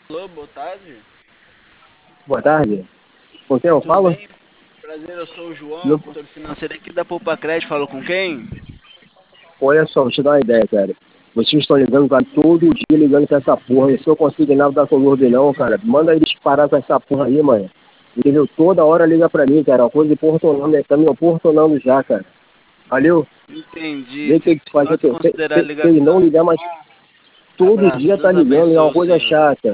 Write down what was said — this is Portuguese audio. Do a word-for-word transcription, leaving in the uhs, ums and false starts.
Alô, boa tarde. Boa tarde. Com quem eu Tudo falo? bem? Prazer, eu sou o João, Meu- consultor financeiro aqui da Poupa Crédito. Falo com quem? Olha só, vou te dar uma ideia, cara. Vocês estão ligando, cara, todo dia ligando com essa porra. Eu sou consignado da Colurbe não, cara. Manda eles parar com essa porra aí, mano. Entendeu? Toda hora liga pra mim, cara. Uma coisa importunando, tá me importunando já, cara. Valeu? Entendi. Vê o que Se, que se faz. pode Se, considerar a se, se ele não ligação. ligar, mas todo Abraço, dia tá Deus ligando, é abençoe uma o coisa senhor. chata.